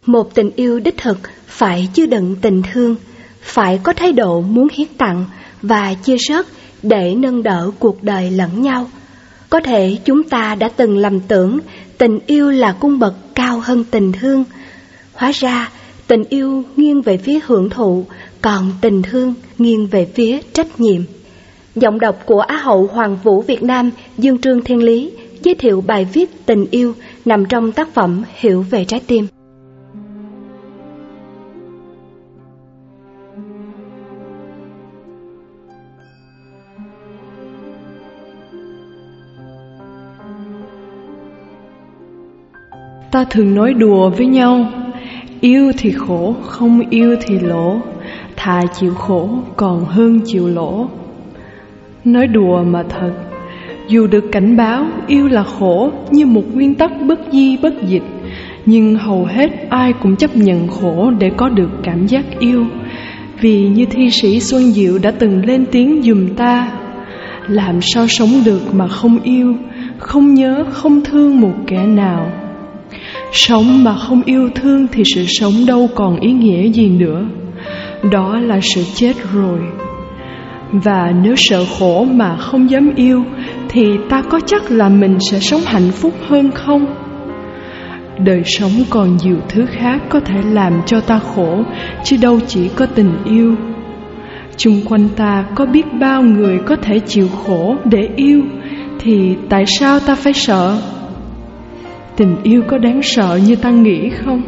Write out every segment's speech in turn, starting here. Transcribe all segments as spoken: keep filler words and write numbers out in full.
Một tình yêu đích thực phải chứa đựng tình thương, phải có thái độ muốn hiến tặng và chia sớt để nâng đỡ cuộc đời lẫn nhau. Có thể chúng ta đã từng lầm tưởng tình yêu là cung bậc cao hơn tình thương. Hóa ra tình yêu nghiêng về phía hưởng thụ, còn tình thương nghiêng về phía trách nhiệm. Giọng đọc của Á hậu Hoàng vũ Việt Nam Dương Trương Thiên Lý giới thiệu bài viết Tình yêu nằm trong tác phẩm Hiểu về trái tim. Ta thường nói đùa với nhau, yêu thì khổ, không yêu thì lỗ, thà chịu khổ còn hơn chịu lỗ. Nói đùa mà thật, dù được cảnh báo yêu là khổ như một nguyên tắc bất di bất dịch, nhưng hầu hết ai cũng chấp nhận khổ để có được cảm giác yêu. Vì như thi sĩ Xuân Diệu đã từng lên tiếng giùm ta, làm sao sống được mà không yêu, không nhớ, không thương một kẻ nào. Sống mà không yêu thương thì sự sống đâu còn ý nghĩa gì nữa. Đó là sự chết rồi. Và nếu sợ khổ mà không dám yêu thì ta có chắc là mình sẽ sống hạnh phúc hơn không? Đời sống còn nhiều thứ khác có thể làm cho ta khổ, chứ đâu chỉ có tình yêu. Chung quanh ta có biết bao người có thể chịu khổ để yêu, thì tại sao ta phải sợ? Tình yêu có đáng sợ như ta nghĩ không?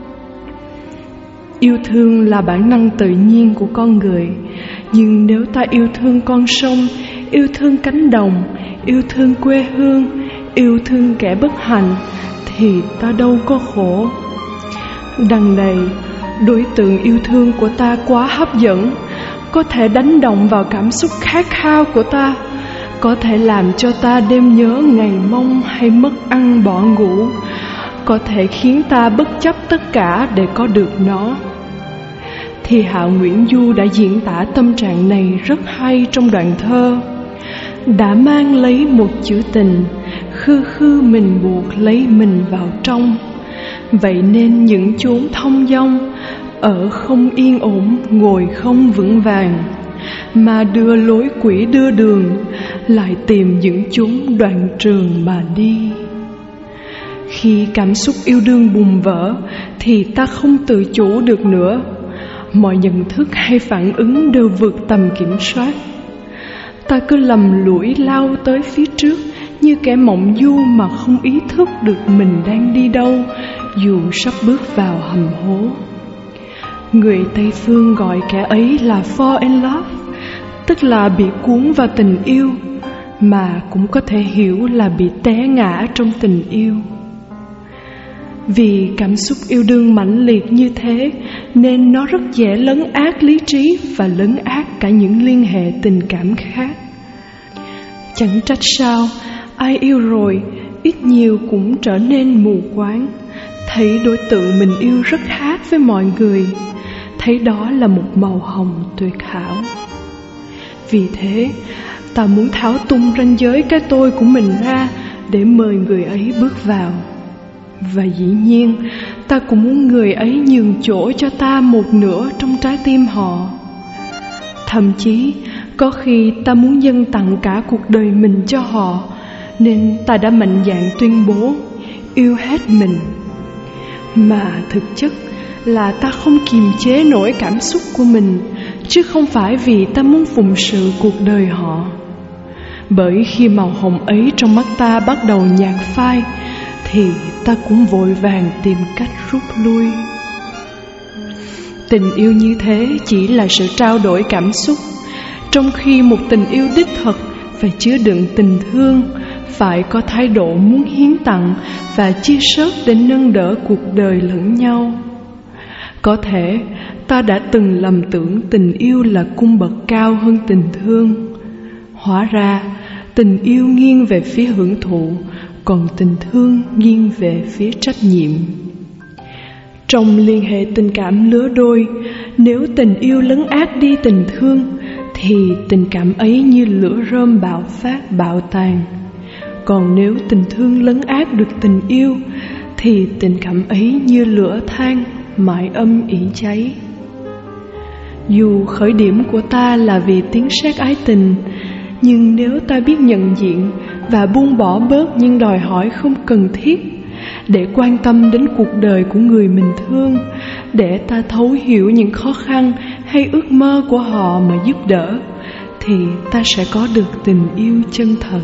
Yêu thương là bản năng tự nhiên của con người. Nhưng nếu ta yêu thương con sông, yêu thương cánh đồng, yêu thương quê hương, yêu thương kẻ bất hạnh, thì ta đâu có khổ. Đằng này, đối tượng yêu thương của ta quá hấp dẫn, có thể đánh động vào cảm xúc khát khao của ta, có thể làm cho ta đêm nhớ ngày mong hay mất ăn bỏ ngủ, có thể khiến ta bất chấp tất cả để có được nó. Thi hào Nguyễn Du đã diễn tả tâm trạng này rất hay trong đoạn thơ. Đã mang lấy một chữ tình, khư khư mình buộc lấy mình vào trong. Vậy nên những chốn thông dong, ở không yên ổn, ngồi không vững vàng, mà đưa lối quỷ đưa đường, lại tìm những chốn đoạn trường mà đi. Khi cảm xúc yêu đương bùng vỡ thì ta không tự chủ được nữa. Mọi nhận thức hay phản ứng đều vượt tầm kiểm soát. Ta cứ lầm lũi lao tới phía trước như kẻ mộng du mà không ý thức được mình đang đi đâu, dù sắp bước vào hầm hố. Người Tây Phương gọi kẻ ấy là fall in love, tức là bị cuốn vào tình yêu, mà cũng có thể hiểu là bị té ngã trong tình yêu. Vì cảm xúc yêu đương mãnh liệt như thế nên nó rất dễ lấn át lý trí và lấn át cả những liên hệ tình cảm khác. Chẳng trách sao ai yêu rồi ít nhiều cũng trở nên mù quáng, thấy đối tượng mình yêu rất khác với mọi người, thấy đó là một màu hồng tuyệt hảo. Vì thế ta muốn tháo tung ranh giới cái tôi của mình ra để mời người ấy bước vào. Và dĩ nhiên ta cũng muốn người ấy nhường chỗ cho ta một nửa trong trái tim họ. Thậm chí có khi ta muốn dâng tặng cả cuộc đời mình cho họ, nên ta đã mạnh dạn tuyên bố yêu hết mình. Mà thực chất là ta không kiềm chế nổi cảm xúc của mình, chứ không phải vì ta muốn phụng sự cuộc đời họ. Bởi khi màu hồng ấy trong mắt ta bắt đầu nhạt phai, thì ta cũng vội vàng tìm cách rút lui. Tình yêu như thế chỉ là sự trao đổi cảm xúc, trong khi một tình yêu đích thực phải chứa đựng tình thương, phải có thái độ muốn hiến tặng và chia sớt để nâng đỡ cuộc đời lẫn nhau. Có thể ta đã từng lầm tưởng tình yêu là cung bậc cao hơn tình thương. Hóa ra tình yêu nghiêng về phía hưởng thụ, còn tình thương nghiêng về phía trách nhiệm. Trong liên hệ tình cảm lứa đôi, nếu tình yêu lấn át đi tình thương, thì tình cảm ấy như lửa rơm bạo phát bạo tàn. Còn nếu tình thương lấn át được tình yêu, thì tình cảm ấy như lửa than mãi âm ỉ cháy. Dù khởi điểm của ta là vì tiếng sét ái tình, nhưng nếu ta biết nhận diện và buông bỏ bớt những đòi hỏi không cần thiết, để quan tâm đến cuộc đời của người mình thương, để ta thấu hiểu những khó khăn hay ước mơ của họ mà giúp đỡ, thì ta sẽ có được tình yêu chân thật.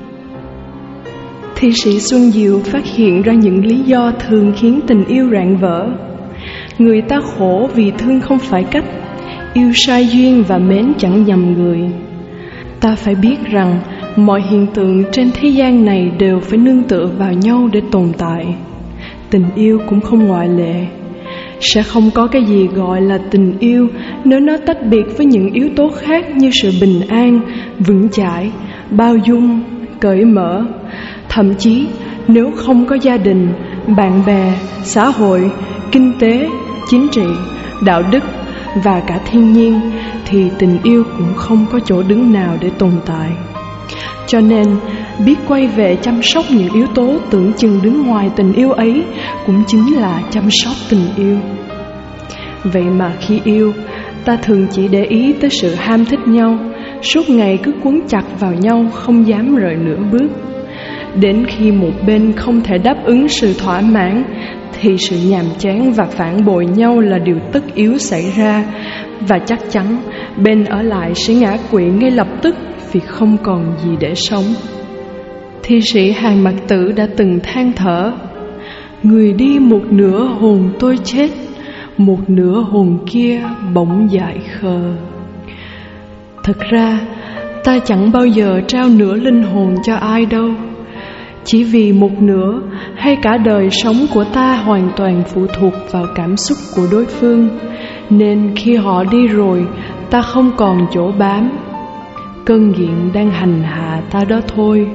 Thi sĩ Xuân Diệu phát hiện ra những lý do thường khiến tình yêu rạn vỡ. Người ta khổ vì thương không phải cách, yêu sai duyên và mến chẳng nhầm người. Ta phải biết rằng mọi hiện tượng trên thế gian này đều phải nương tựa vào nhau để tồn tại. Tình yêu cũng không ngoại lệ. Sẽ không có cái gì gọi là tình yêu nếu nó tách biệt với những yếu tố khác như sự bình an, vững chãi, bao dung, cởi mở. Thậm chí nếu không có gia đình, bạn bè, xã hội, kinh tế, chính trị, đạo đức và cả thiên nhiên, thì tình yêu cũng không có chỗ đứng nào để tồn tại. Cho nên, biết quay về chăm sóc những yếu tố tưởng chừng đứng ngoài tình yêu ấy cũng chính là chăm sóc tình yêu. Vậy mà khi yêu, ta thường chỉ để ý tới sự ham thích nhau, suốt ngày cứ quấn chặt vào nhau không dám rời nửa bước. Đến khi một bên không thể đáp ứng sự thỏa mãn, thì sự nhàm chán và phản bội nhau là điều tất yếu xảy ra, và chắc chắn bên ở lại sẽ ngã quỵ ngay lập tức vì không còn gì để sống. Thi sĩ Hàn Mặc Tử đã từng than thở: người đi một nửa hồn tôi chết, một nửa hồn kia bỗng dại khờ. Thật ra ta chẳng bao giờ trao nửa linh hồn cho ai đâu. Chỉ vì một nửa hay cả đời sống của ta hoàn toàn phụ thuộc vào cảm xúc của đối phương, nên khi họ đi rồi, ta không còn chỗ bám. Cơn nghiện đang hành hạ ta đó thôi.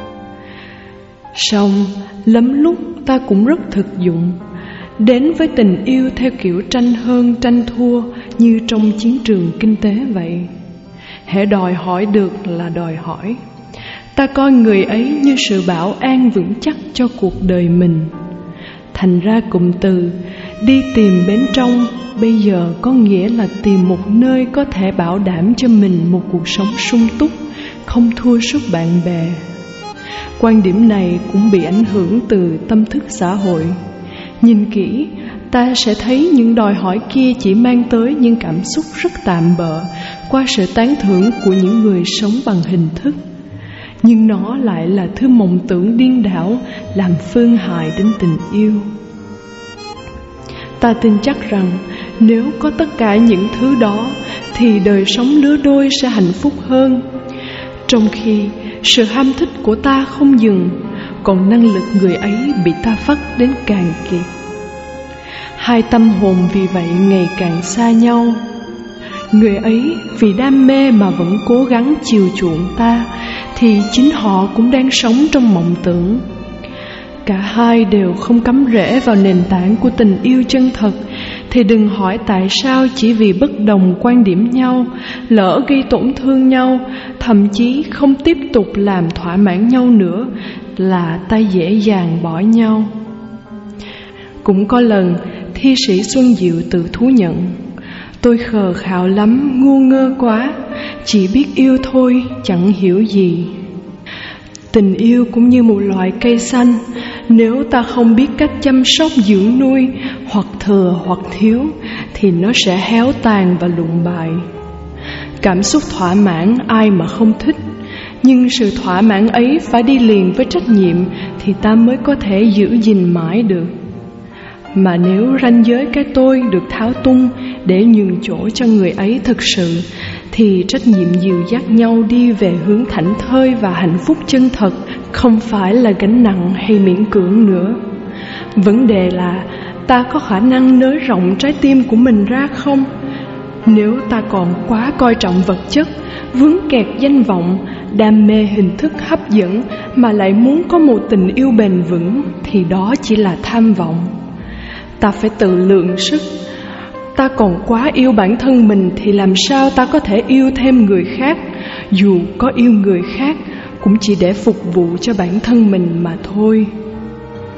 Song lắm lúc ta cũng rất thực dụng, đến với tình yêu theo kiểu tranh hơn tranh thua, như trong chiến trường kinh tế vậy. Hễ đòi hỏi được là đòi hỏi. Ta coi người ấy như sự bảo an vững chắc cho cuộc đời mình. Thành ra cụm từ đi tìm bên trong bây giờ có nghĩa là tìm một nơi có thể bảo đảm cho mình một cuộc sống sung túc, không thua sút bạn bè. Quan điểm này cũng bị ảnh hưởng từ tâm thức xã hội. Nhìn kỹ, ta sẽ thấy những đòi hỏi kia chỉ mang tới những cảm xúc rất tạm bợ qua sự tán thưởng của những người sống bằng hình thức. Nhưng nó lại là thứ mộng tưởng điên đảo, làm phương hại đến tình yêu. Ta tin chắc rằng nếu có tất cả những thứ đó thì đời sống lứa đôi sẽ hạnh phúc hơn. Trong khi sự ham thích của ta không dừng, còn năng lực người ấy bị ta phắt đến càng kiệt. Hai tâm hồn vì vậy ngày càng xa nhau. Người ấy vì đam mê mà vẫn cố gắng chiều chuộng ta, thì chính họ cũng đang sống trong mộng tưởng. Cả hai đều không cắm rễ vào nền tảng của tình yêu chân thật, thì đừng hỏi tại sao chỉ vì bất đồng quan điểm nhau, lỡ gây tổn thương nhau, thậm chí không tiếp tục làm thỏa mãn nhau nữa, là ta dễ dàng bỏ nhau. Cũng có lần thi sĩ Xuân Diệu tự thú nhận: tôi khờ khạo lắm, ngu ngơ quá, chỉ biết yêu thôi, chẳng hiểu gì. Tình yêu cũng như một loại cây xanh, nếu ta không biết cách chăm sóc dưỡng nuôi, hoặc thừa hoặc thiếu, thì nó sẽ héo tàn và lụi bại. Cảm xúc thỏa mãn ai mà không thích, nhưng sự thỏa mãn ấy phải đi liền với trách nhiệm thì ta mới có thể giữ gìn mãi được. Mà nếu ranh giới cái tôi được tháo tung để nhường chỗ cho người ấy thực sự, thì trách nhiệm dìu dắt nhau đi về hướng thảnh thơi và hạnh phúc chân thật không phải là gánh nặng hay miễn cưỡng nữa. Vấn đề là ta có khả năng nới rộng trái tim của mình ra không? Nếu ta còn quá coi trọng vật chất, vướng kẹt danh vọng, đam mê hình thức hấp dẫn mà lại muốn có một tình yêu bền vững, thì đó chỉ là tham vọng. Ta phải tự lượng sức. Ta còn quá yêu bản thân mình thì làm sao ta có thể yêu thêm người khác? Dù có yêu người khác cũng chỉ để phục vụ cho bản thân mình mà thôi.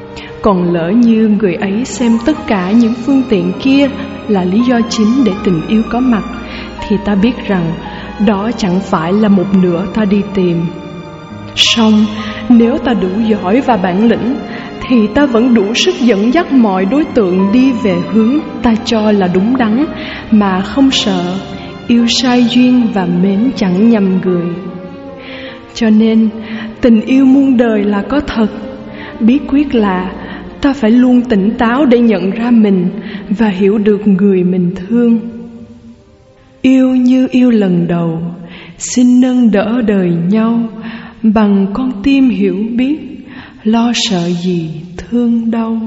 Còn lỡ như người ấy xem tất cả những phương tiện kia là lý do chính để tình yêu có mặt, thì ta biết rằng đó chẳng phải là một nửa ta đi tìm. Song nếu ta đủ giỏi và bản lĩnh, thì ta vẫn đủ sức dẫn dắt mọi đối tượng đi về hướng ta cho là đúng đắn, mà không sợ yêu sai duyên và mến chẳng nhầm người. Cho nên tình yêu muôn đời là có thật. Bí quyết là ta phải luôn tỉnh táo để nhận ra mình và hiểu được người mình thương. Yêu như yêu lần đầu, xin nâng đỡ đời nhau, bằng con tim hiểu biết, lo sợ gì thương đau.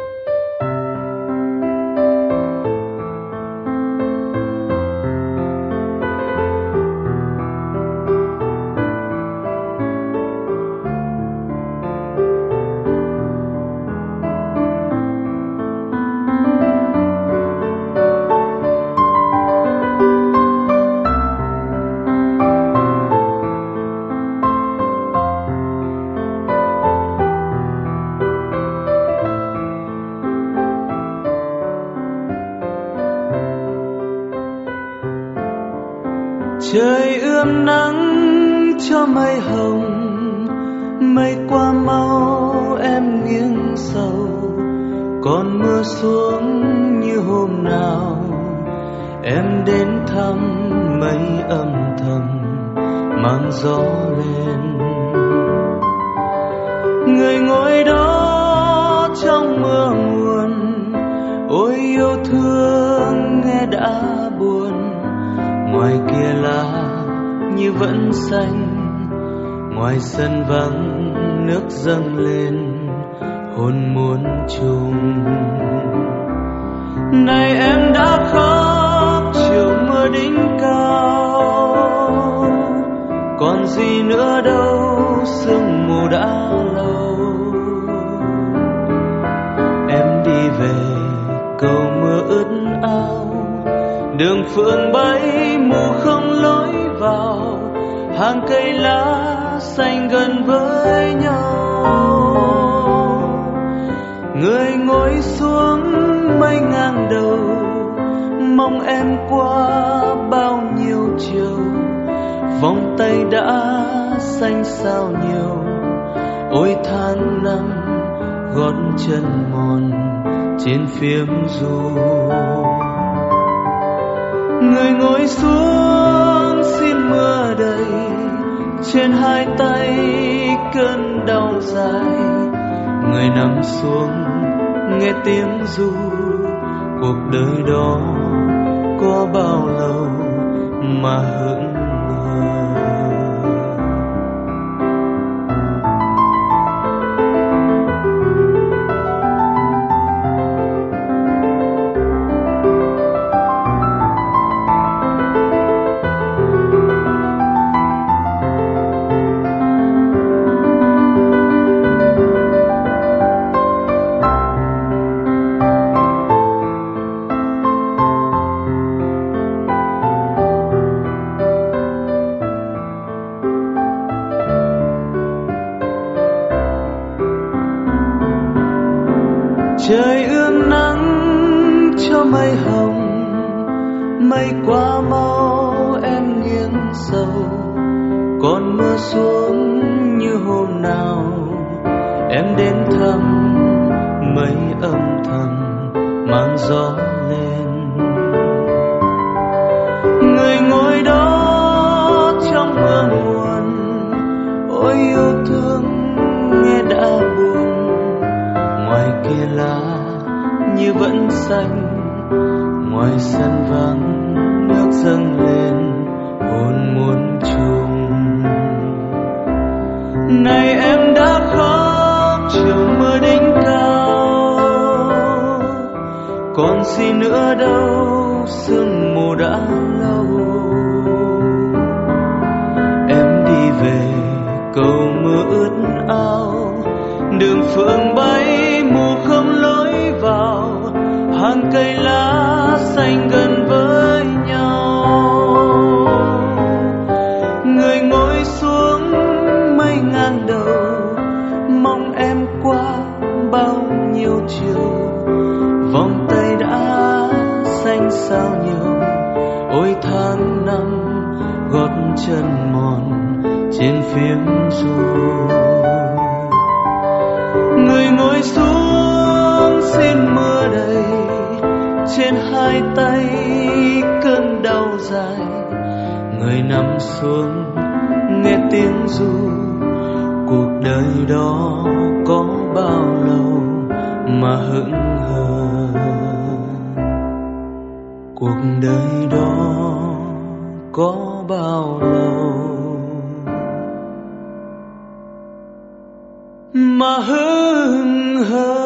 Trời ươm nắng cho mây hồng, mây qua mau em nghiêng sầu. Còn mưa xuống như hôm nào em đến thăm, mây âm thầm mang gió lên. Người ngồi đó trong mưa nguồn, ôi yêu thương nghe đã buồn. Ngoài kia lá như vẫn xanh, ngoài sân vắng nước dâng lên, hôn muốn chung. Này em đã khóc chiều mưa đỉnh cao, còn gì nữa đâu sương mù đã lâu. Em đi về cầu mưa ướt áo, đường phượng bay mù không lối vào, hàng cây lá xanh gần với nhau. Người ngồi xuống mây ngang đầu, mong em qua bao nhiêu chiều. Vòng tay đã xanh sao nhiều, ôi tháng năm gót chân mòn trên phiếm ru. Người ngồi xuống xin mưa đầy, trên hai tay cơn đau dài. Người nằm xuống nghe tiếng ru, cuộc đời đó có bao lâu mà hững hờ. Trời ươm nắng cho mây hồng, mây qua mau em nghiêng sầu. Còn mưa xuống như hôm nào em đến thăm, mây âm thầm mang gió lên. Người ngồi đó trong mưa nguồn, ôi yêu thương nghe đã buồn. Ngoài kia lá như vẫn xanh, ngoài sân vắng nước dâng lên, hồn muốn chung. Này em đã khóc chiều mưa đỉnh cao, còn gì nữa đâu sương mù đã lâu. Em đi về cầu mưa ướt áo, đường phượng bay mù không lối vào, hàng cây lá xanh gần với nhau. Người ngồi xuống mây ngang đầu, mong em qua bao nhiêu sao nhiều. Ôi tháng năm gót chân mòn trên phiến du. Người ngồi xuống xin mưa đầy trên hai tay cơn đau dài. Người nằm xuống nghe tiếng ru. Cuộc đời đó có bao lâu mà hững hờ. Cuộc đời đó có bao lâu mà hững hờ.